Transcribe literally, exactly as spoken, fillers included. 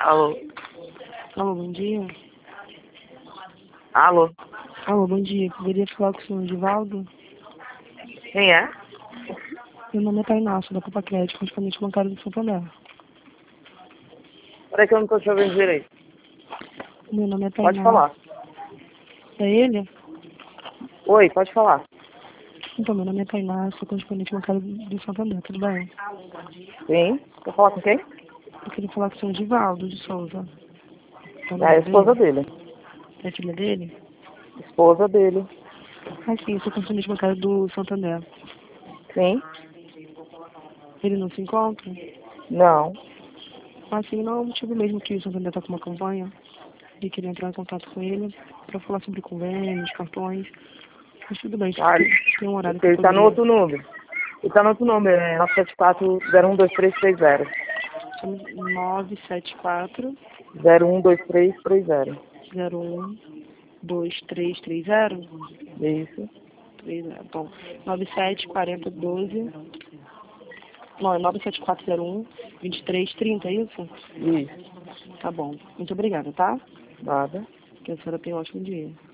Alô? Alô, bom dia. Alô? Alô, bom dia. Poderia falar com o senhor Divaldo? Quem é? Meu nome é Tainá, sou da Copa Crédito, correspondente bancário do Santander. Peraí que eu não tô te ouvindo direito. Meu nome é Tainá. Pode falar. É ele? Oi, pode falar. Então, meu nome é Tainá, sou correspondente bancário do Santander, tudo bem? Sim? Quer falar com quem? Eu queria falar com o senhor Divaldo de Souza. É o É a nome esposa dele? dele. É a filha dele? Esposa dele. Ah, sim, eu sou correspondente bancário do Santander. Sim? Ele não se encontra? Não. Ah, sim, não, é o motivo mesmo que o Santander está com uma campanha e queria entrar em contato com ele para falar sobre convênios, cartões. Mas tudo bem, Ah, tem, tem um horário que eu ele tá no poderia... outro número. Ele tá no outro número, é nove sete quatro zero um dois três três zero. nove sete quatro zero um dois três três zero. zero um dois três três zero. Isso. três zero. Bom, nove sete quatro zero doze. Não, é nove sete quatro zero um dois três três zero, é isso? Isso. Tá bom. Muito obrigada, tá? Nada. Que a senhora tenha um ótimo dia.